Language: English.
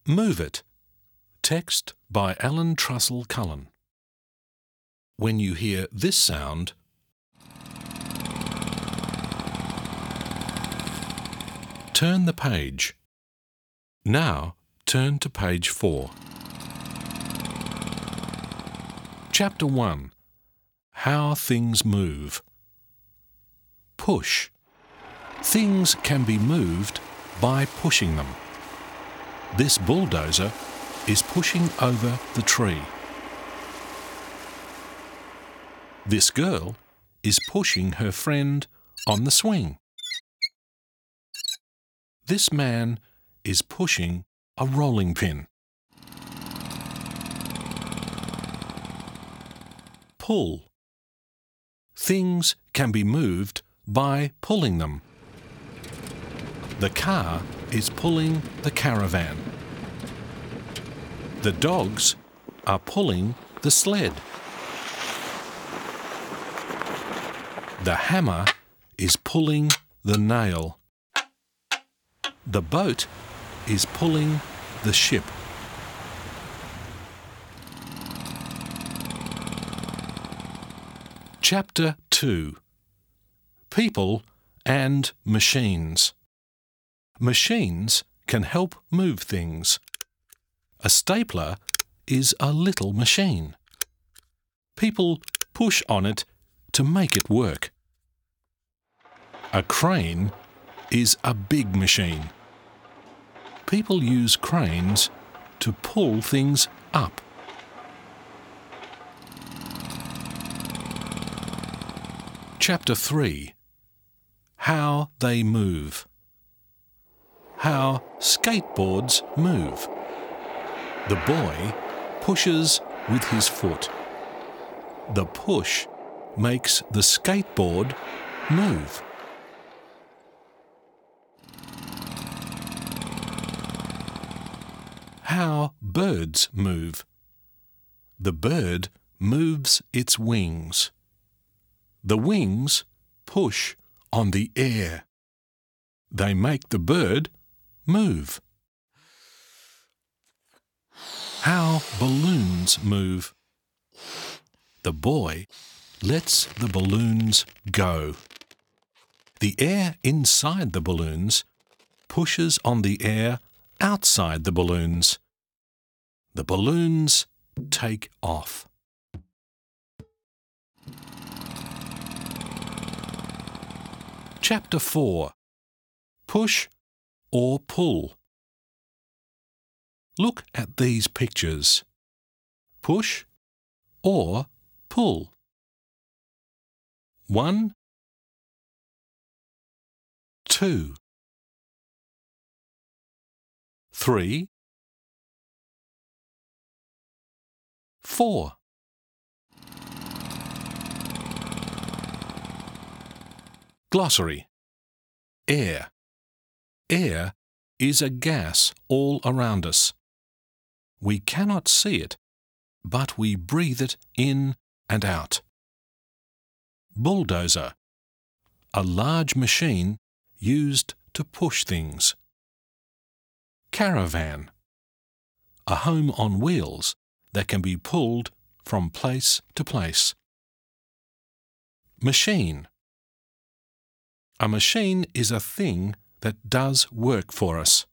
Move it. Text by Alan Trussell Cullen. When you hear this sound, turn the page. Now turn to page 4. Chapter 1. How things move. Push. Things can be moved by pushing them. This bulldozer is pushing over the tree. This girl is pushing her friend on the swing. This man is pushing a rolling pin. Pull. Things can be moved by pulling them. The car is pulling the caravan. The dogs are pulling the sled. The hammer is pulling the nail. The boat is pulling the ship. Chapter 2. People and machines. Machines can help move things. A stapler is a little machine. People push on it to make it work. A crane is a big machine. People use cranes to pull things up. Chapter 3. How they move. How skateboards move. The boy pushes with his foot. The push makes the skateboard move. How birds move. The bird moves its wings. The wings push on the air. They make the bird move. How balloons move. The boy lets the balloons go. The air inside the balloons pushes on the air outside the balloons. The balloons take off. Chapter 4. Push or pull. Look at these pictures. Push or pull. 1, 2, 3, 4. Glossary. Air. Air is a gas all around us. We cannot see it, but we breathe it in and out. Bulldozer. A large machine used to push things. Caravan. A home on wheels that can be pulled from place to place. Machine. A machine is a thing that does work for us.